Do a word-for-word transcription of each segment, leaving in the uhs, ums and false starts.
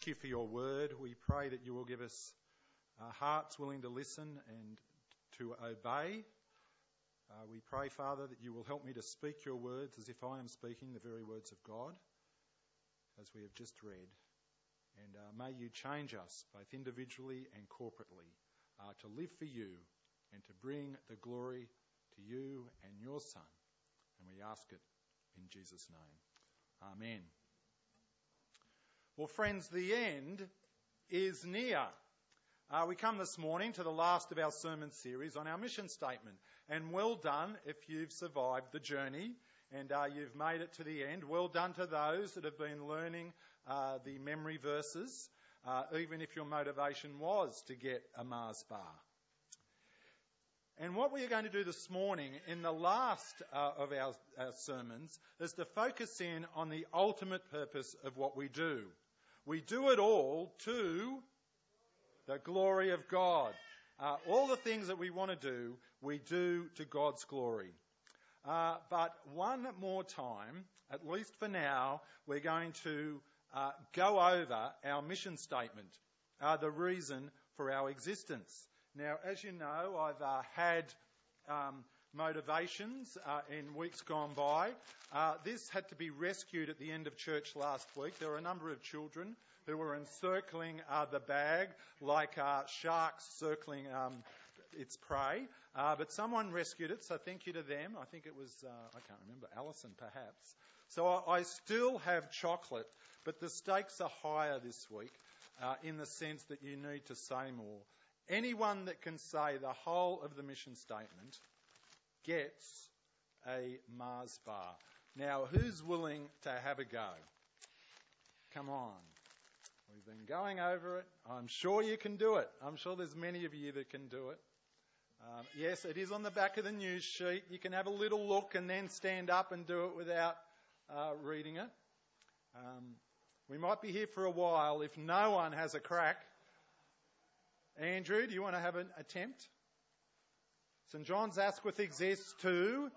you for your word. We pray that you will give us uh, hearts willing to listen and to obey. Uh, we pray, Father, that you will help me to speak your words as if I am speaking the very words of God, as we have just read. And uh, may you change us, both individually and corporately, uh, to live for you and to bring the glory to you and your Son. And we ask it in Jesus' name. Amen. Well, friends, the end is near. Uh, we come this morning to the last of our sermon series on our mission statement. And well done if you've survived the journey and uh, you've made it to the end. Well done to those that have been learning uh, the memory verses, uh, even if your motivation was to get a Mars bar. And what we are going to do this morning in the last uh, of our, our sermons is to focus in on the ultimate purpose of what we do. We do it all to the glory of God. Uh, all the things that we want to do, we do to God's glory. Uh, but one more time, at least for now, we're going to uh, go over our mission statement, uh, the reason for our existence. Now, as you know, I've uh, had um, motivations uh, in weeks gone by. Uh, this had to be rescued at the end of church last week. There were a number of children who were encircling uh, the bag like uh, sharks circling um, its prey. Uh, but someone rescued it, so thank you to them. I think it was, uh, I can't remember, Alison perhaps. So I, I still have chocolate, but the stakes are higher this week uh, in the sense that you need to say more. Anyone that can say the whole of the mission statement gets a Mars bar. Now, who's willing to have a go? Come on. We've been going over it. I'm sure you can do it. I'm sure there's many of you that can do it. Um, yes, it is on the back of the news sheet. You can have a little look and then stand up and do it without uh, reading it. Um, we might be here for a while if no one has a crack. Andrew, do you want to have an attempt? St John's Asquith exists to...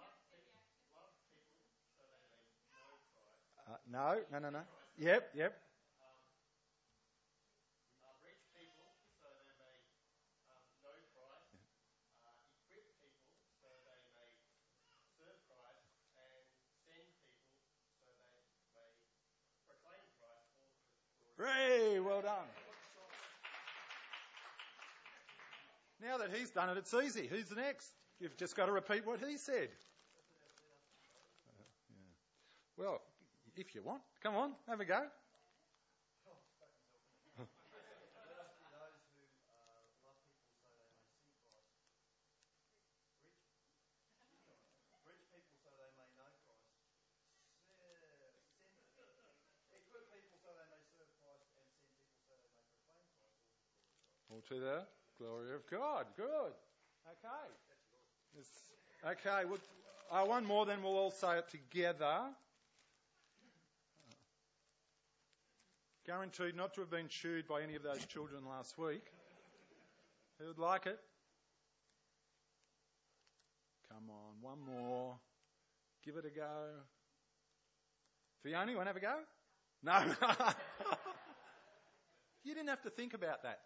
Uh, no, no, no, no. Yep, yep. Hey, well done. Now that he's done it, it's easy. Who's the next? You've just got to repeat what he said. Uh, yeah. Well, if you want, come on, have a go. All to the glory of God. Good. Okay. It's, okay. Well, uh, one more, then we'll all say it together. Uh, guaranteed not to have been chewed by any of those children last week. Who would like it? Come on, one more. Give it a go. Fiona, you want to have a go? No. You didn't have to think about that.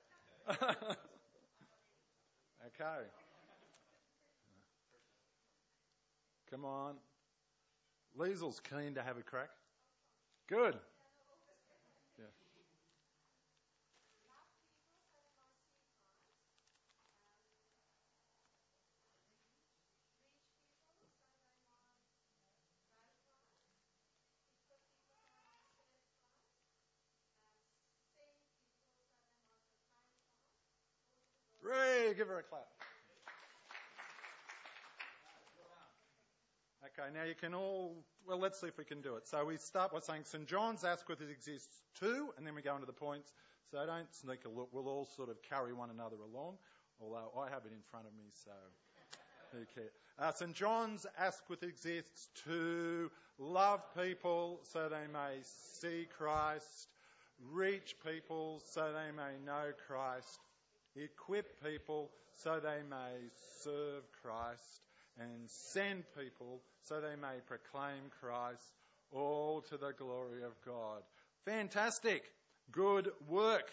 Okay. Come on. Liesel's keen to have a crack. Good. Yeah. Ray, give her a clap. Okay, now you can all, well, let's see if we can do it. So we start by saying St John's Asquith exists too, and then we go into the points. So don't sneak a look. We'll all sort of carry one another along, although I have it in front of me, so who cares? Uh, St John's Asquith exists to love people so they may see Christ, reach people so they may know Christ, equip people so they may serve Christ, and send people so they may proclaim Christ, all to the glory of God. Fantastic. good work.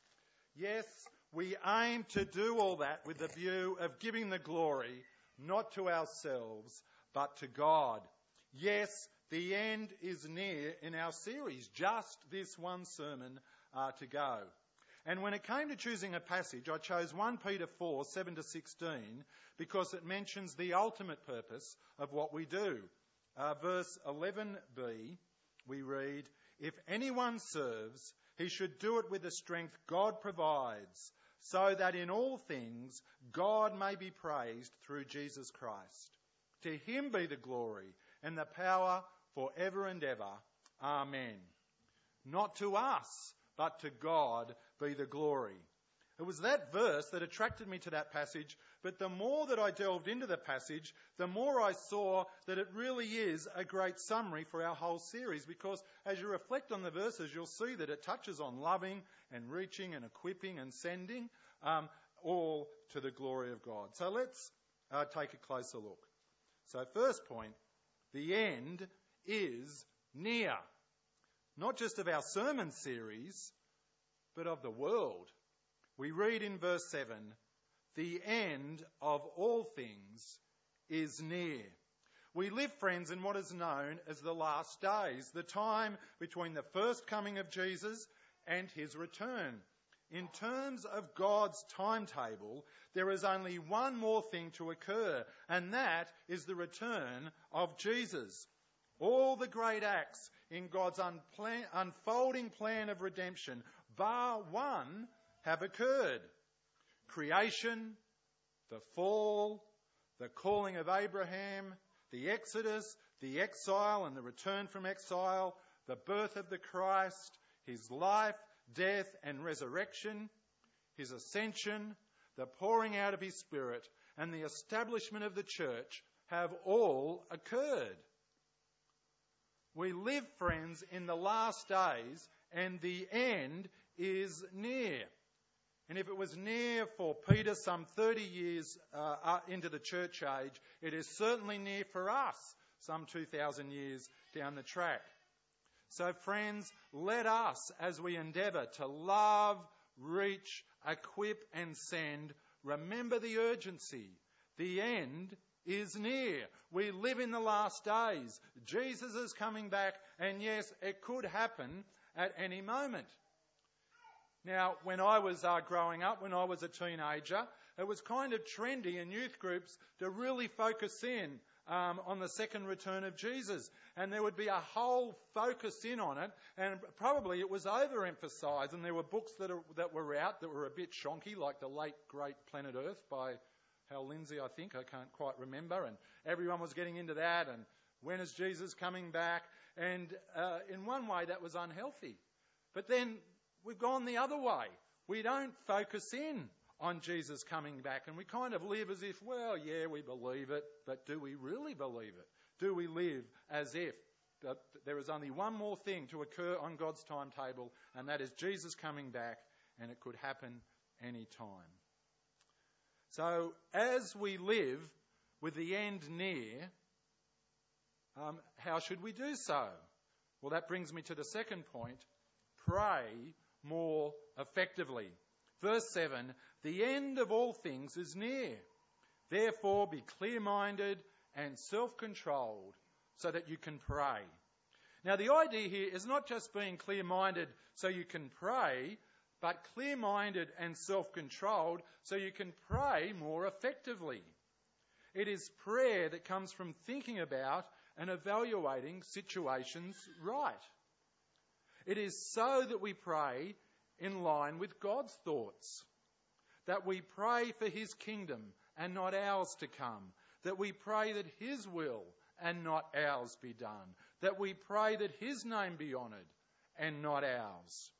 Yes, we aim to do all that with the view of giving the glory not to ourselves but to God. Yes, the end is near in our series, just this one sermon uh, to go. And when it came to choosing a passage, I chose First Peter four, seven to sixteen, because it mentions the ultimate purpose of what we do. Uh, verse eleven b, we read, "If anyone serves, he should do it with the strength God provides, so that in all things God may be praised through Jesus Christ. To him be the glory and the power for ever and ever. Amen." Not to us, but to God be the glory. It was that verse that attracted me to that passage, but the more that I delved into the passage, the more I saw that it really is a great summary for our whole series, because as you reflect on the verses, you'll see that it touches on loving and reaching and equipping and sending, um, all to the glory of God. So let's uh, take a closer look. So first point, the end is near. Not just of our sermon series, but of the world. We read in verse seven, "The end of all things is near." We live, friends, in what is known as the last days, the time between the first coming of Jesus and his return. In terms of God's timetable, there is only one more thing to occur, and that is the return of Jesus. All the great acts in God's unplan- unfolding plan of redemption, bar one, have occurred. Creation, the fall, the calling of Abraham, the Exodus, the exile and the return from exile, the birth of the Christ, his life, death and resurrection, his ascension, the pouring out of his Spirit, and the establishment of the church have all occurred. We live, friends, in the last days, and the end is near. And if it was near for Peter some thirty years uh, into the church age, it is certainly near for us some two thousand years down the track. So friends, let us, as we endeavour to love, reach, equip and send, remember the urgency. The end is near. We live in the last days. Jesus is coming back, and yes, it could happen at any moment. Now, when I was uh, growing up, when I was a teenager, it was kind of trendy in youth groups to really focus in um, on the second return of Jesus. And there would be a whole focus in on it, and probably it was overemphasised. And there were books that, are, that were out that were a bit shonky, like The Late Great Planet Earth by Hal Lindsey, I think. I can't quite remember. And everyone was getting into that. And when is Jesus coming back? And uh, in one way, that was unhealthy. But then we've gone the other way. We don't focus in on Jesus coming back, and we kind of live as if, well, yeah, we believe it, but do we really believe it? Do we live as if that there is only one more thing to occur on God's timetable, and that is Jesus coming back, and it could happen any time? So as we live with the end near, um, how should we do so? Well, that brings me to the second point. Pray more effectively. Verse seven, "The end of all things is near. Therefore be clear-minded and self-controlled so that you can pray." Now the idea here is not just being clear-minded so you can pray, but clear-minded and self-controlled so you can pray more effectively. It is prayer that comes from thinking about and evaluating situations right. It is so that we pray in line with God's thoughts, that we pray for his kingdom and not ours to come, that we pray that his will and not ours be done, that we pray that his name be honoured and not ours.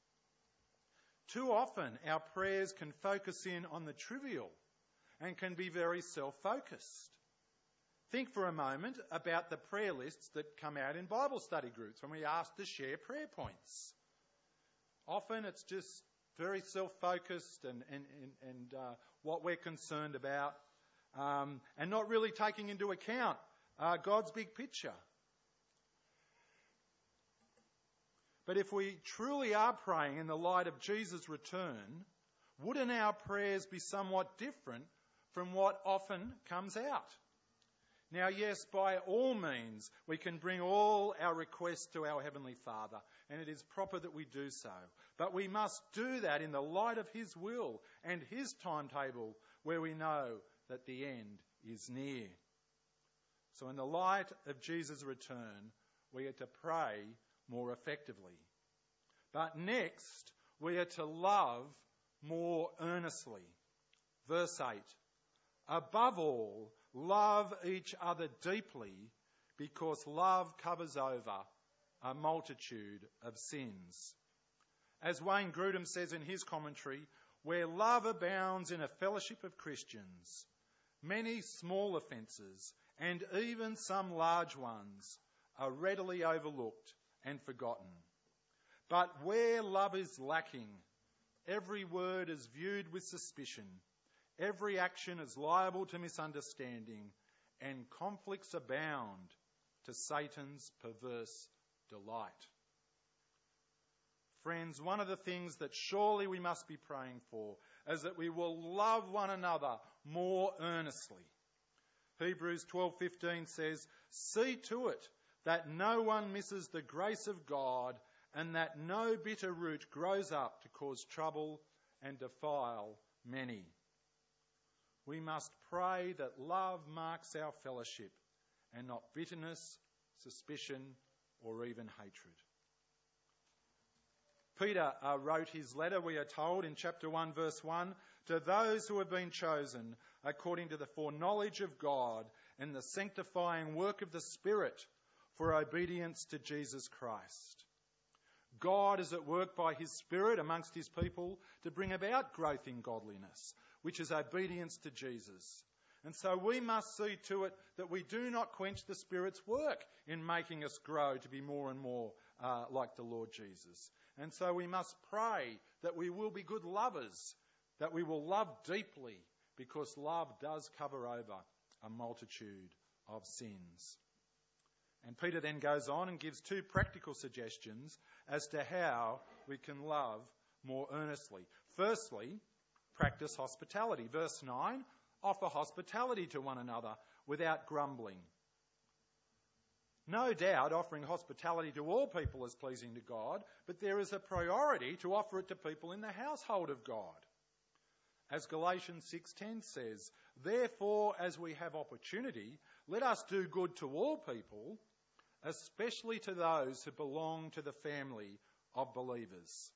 Too often our prayers can focus in on the trivial and can be very self-focused. Think for a moment about the prayer lists that come out in Bible study groups when we ask to share prayer points. Often it's just very self-focused and, and, and, and uh, what we're concerned about, um, and not really taking into account uh, God's big picture. But if we truly are praying in the light of Jesus' return, wouldn't our prayers be somewhat different from what often comes out? Now, yes, by all means, we can bring all our requests to our Heavenly Father, and it is proper that we do so. But we must do that in the light of His will and His timetable, where we know that the end is near. So in the light of Jesus' return, we are to pray more effectively. But next, we are to love more earnestly. Verse eight, above all, love each other deeply, because love covers over a multitude of sins. As Wayne Grudem says in his commentary, where love abounds in a fellowship of Christians, many small offences, and even some large ones, are readily overlooked and forgotten. But where love is lacking, every word is viewed with suspicion, every action is liable to misunderstanding, and conflicts abound to Satan's perverse delight. Friends, one of the things that surely we must be praying for is that we will love one another more earnestly. Hebrews twelve fifteen says, see to it that no one misses the grace of God, and that no bitter root grows up to cause trouble and defile many. We must pray that love marks our fellowship, and not bitterness, suspicion, or even hatred. Peter uh, wrote his letter, we are told, in chapter one, verse one, to those who have been chosen according to the foreknowledge of God and the sanctifying work of the Spirit for obedience to Jesus Christ. God is at work by His Spirit amongst His people to bring about growth in godliness, which is obedience to Jesus. And so we must see to it that we do not quench the Spirit's work in making us grow to be more and more uh, like the Lord Jesus. And so we must pray that we will be good lovers, that we will love deeply, because love does cover over a multitude of sins. And Peter then goes on and gives two practical suggestions as to how we can love more earnestly. Firstly, practice hospitality. Verse nine, offer hospitality to one another without grumbling. No doubt offering hospitality to all people is pleasing to God, but there is a priority to offer it to people in the household of God. As Galatians six ten says, therefore, as we have opportunity, let us do good to all people, especially to those who belong to the family of believers.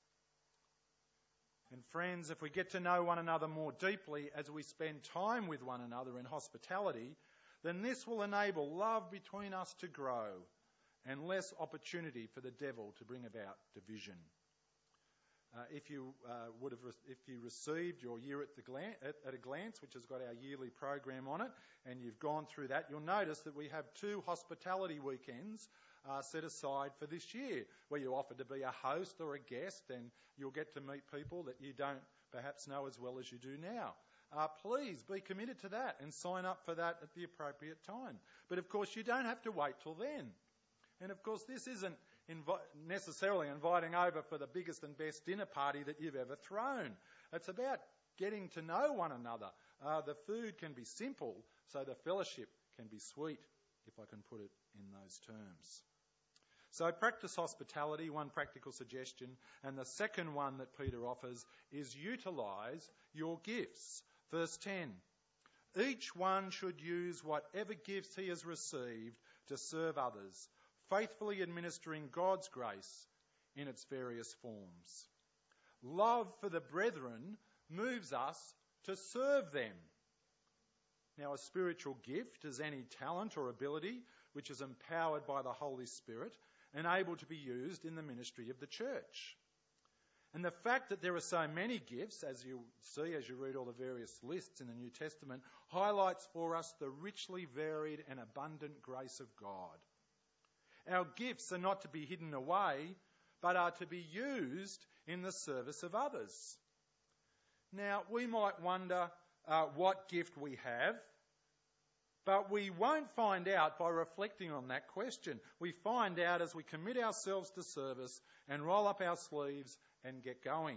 And friends, if we get to know one another more deeply as we spend time with one another in hospitality, then this will enable love between us to grow and less opportunity for the devil to bring about division. Uh, if you uh, would have, re- if you received your year at, the glan- at, at a glance, which has got our yearly program on it, and you've gone through that, you'll notice that we have two hospitality weekends uh, set aside for this year, where you offer to be a host or a guest, and you'll get to meet people that you don't perhaps know as well as you do now. Uh, please be committed to that and sign up for that at the appropriate time. But of course, you don't have to wait till then. And of course, this isn't invi- necessarily inviting over for the biggest and best dinner party that you've ever thrown. It's about getting to know one another. Uh, the food can be simple, so the fellowship can be sweet, if I can put it in those terms. So practice hospitality, one practical suggestion. And the second one that Peter offers is utilise your gifts. Verse ten, each one should use whatever gifts he has received to serve others, faithfully administering God's grace in its various forms. Love for the brethren moves us to serve them. Now, a spiritual gift is any talent or ability which is empowered by the Holy Spirit and able to be used in the ministry of the church. And the fact that there are so many gifts, as you see as you read all the various lists in the New Testament, highlights for us the richly varied and abundant grace of God. Our gifts are not to be hidden away, but are to be used in the service of others. Now, we might wonder uh, what gift we have, But we won't find out by reflecting on that question. We find out as we commit ourselves to service and roll up our sleeves and get going.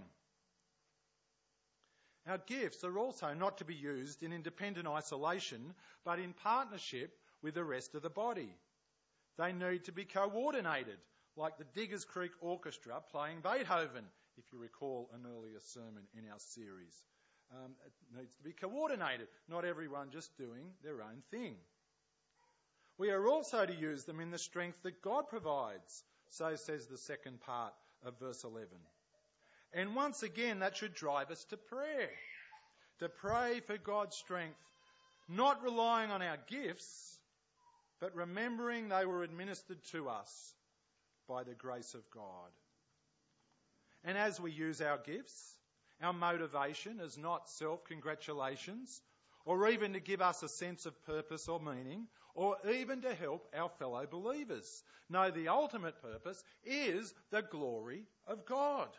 Our gifts are also not to be used in independent isolation, but in partnership with the rest of the body. They need to be coordinated, like the Diggers Creek Orchestra playing Beethoven, if you recall an earlier sermon in our series. Um, it needs to be coordinated, not everyone just doing their own thing. We are also to use them in the strength that God provides, so says the second part of verse eleven. And once again, that should drive us to prayer, to pray for God's strength, not relying on our gifts, but remembering they were administered to us by the grace of God. And as we use our gifts, our motivation is not self-congratulations, or even to give us a sense of purpose or meaning, or even to help our fellow believers. No, the ultimate purpose is the glory of God.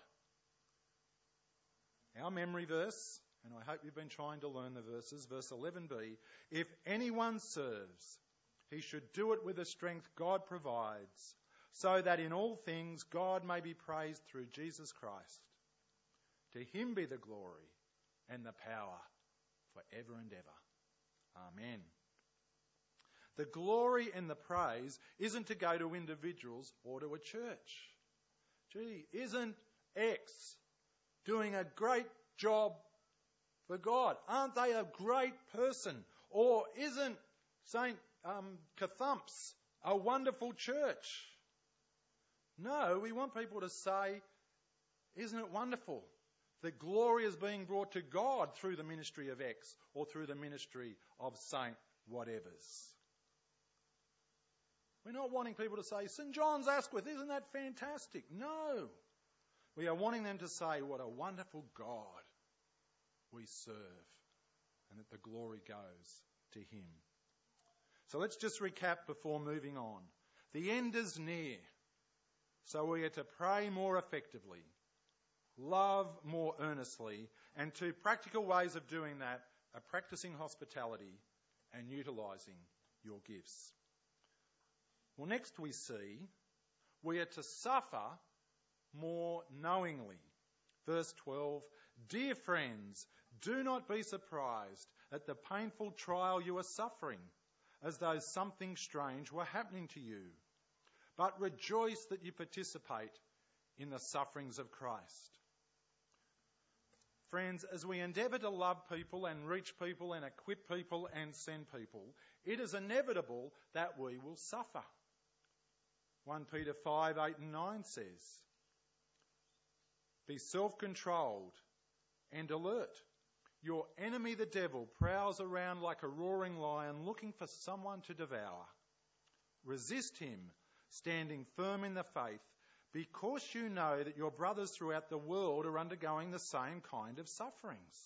Our memory verse, and I hope you've been trying to learn the verses, verse eleven b, if anyone serves, he should do it with the strength God provides, so that in all things God may be praised through Jesus Christ. To him be the glory and the power forever and ever. Amen. The glory and the praise isn't to go to individuals or to a church. Gee, isn't X doing a great job for God? Aren't they a great person? Or isn't Saint um, Cathumps a wonderful church? No, we want people to say, isn't it wonderful? The glory is being brought to God through the ministry of X or through the ministry of Saint whatevers. We're not wanting people to say, St John's Asquith, isn't that fantastic? No. We are wanting them to say, what a wonderful God we serve, and that the glory goes to him. So let's just recap before moving on. The end is near, so we are to pray more effectively, love more earnestly, and two practical ways of doing that are practicing hospitality and utilising your gifts. Well, next we see we are to suffer more knowingly. Verse twelve, dear friends, do not be surprised at the painful trial you are suffering, as though something strange were happening to you, but rejoice that you participate in the sufferings of Christ. Friends, as we endeavour to love people and reach people and equip people and send people, it is inevitable that we will suffer. First Peter five, eight and nine says, be self-controlled and alert. Your enemy, the devil, prowls around like a roaring lion looking for someone to devour. Resist him, standing firm in the faith, because you know that your brothers throughout the world are undergoing the same kind of sufferings.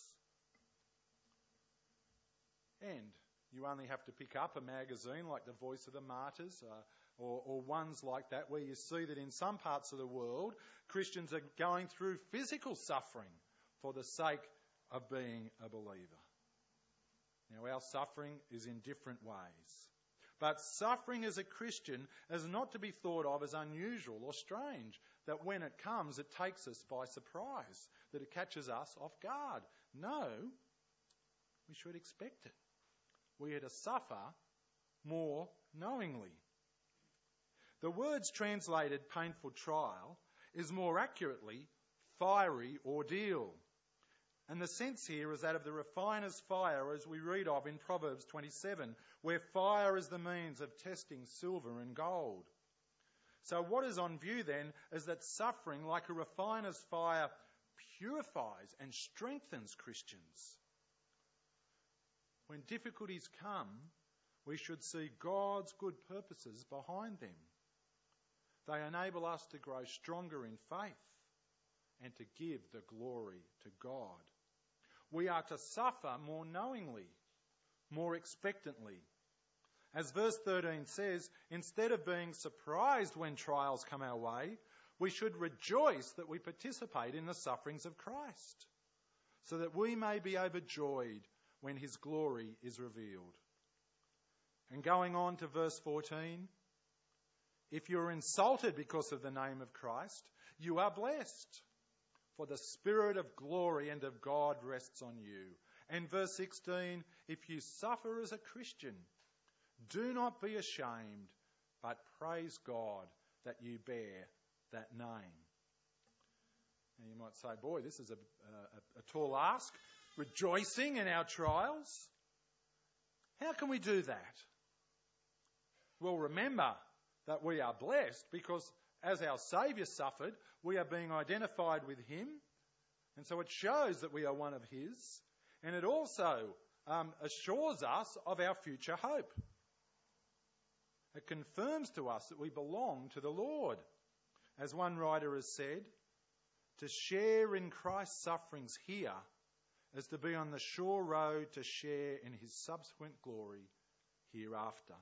And you only have to pick up a magazine like the Voice of the Martyrs, uh, or, or ones like that, where you see that in some parts of the world, Christians are going through physical suffering for the sake of being a believer. Now, our suffering is in different ways. But suffering as a Christian is not to be thought of as unusual or strange, that when it comes, it takes us by surprise, that it catches us off guard. No, we should expect it. We are to suffer more knowingly. The words translated painful trial is more accurately fiery ordeal. And the sense here is that of the refiner's fire, as we read of in Proverbs twenty-seven, where fire is the means of testing silver and gold. So what is on view then is that suffering, like a refiner's fire, purifies and strengthens Christians. When difficulties come, we should see God's good purposes behind them. They enable us to grow stronger in faith and to give the glory to God. We are to suffer more knowingly, more expectantly. As verse thirteen says, instead of being surprised when trials come our way, we should rejoice that we participate in the sufferings of Christ, so that we may be overjoyed when his glory is revealed. And going on to verse fourteen, if you're insulted because of the name of Christ, you are blessed, for the Spirit of glory and of God rests on you. And verse sixteen, if you suffer as a Christian, do not be ashamed, but praise God that you bear that name. And you might say, boy, this is a, a, a tall ask, rejoicing in our trials. How can we do that? Well, remember that we are blessed because as our Saviour suffered, we are being identified with him. And so it shows that we are one of his. And it also um, assures us of our future hope. It confirms to us that we belong to the Lord. As one writer has said, to share in Christ's sufferings here is to be on the sure road to share in his subsequent glory hereafter.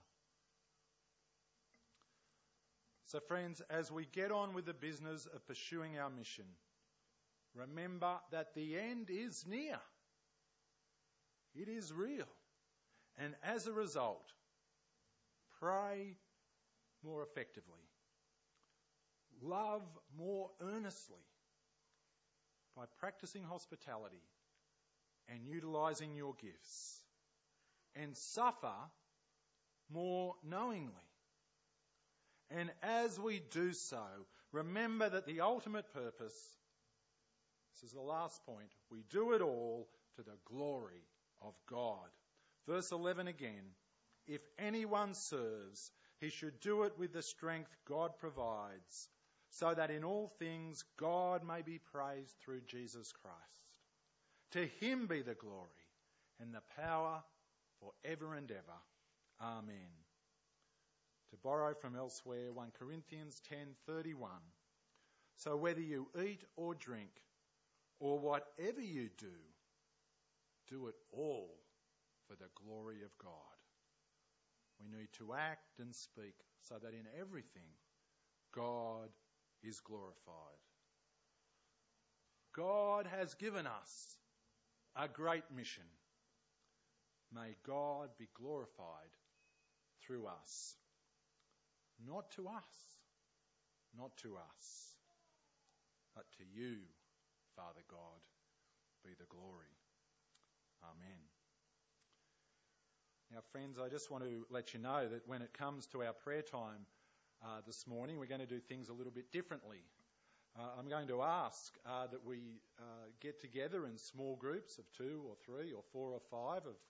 So friends, as we get on with the business of pursuing our mission, remember that the end is near. It is real. And as a result, pray more effectively. Love more earnestly by practicing hospitality and utilising your gifts. And suffer more knowingly. And as we do so, remember that the ultimate purpose, this is the last point, we do it all to the glory of God. Verse eleven again, if anyone serves, he should do it with the strength God provides, so that in all things God may be praised through Jesus Christ. To him be the glory and the power for ever and ever. Amen. To borrow from elsewhere, First Corinthians ten thirty-one. So whether you eat or drink, or whatever you do, do it all for the glory of God. We need to act and speak so that in everything God is glorified. God has given us a great mission. May God be glorified through us. Not to us, not to us, but to you, Father God, be the glory. Amen. Now, friends, I just want to let you know that when it comes to our prayer time uh, this morning, we're going to do things a little bit differently. Uh, I'm going to ask uh, that we uh, get together in small groups of two or three or four or five of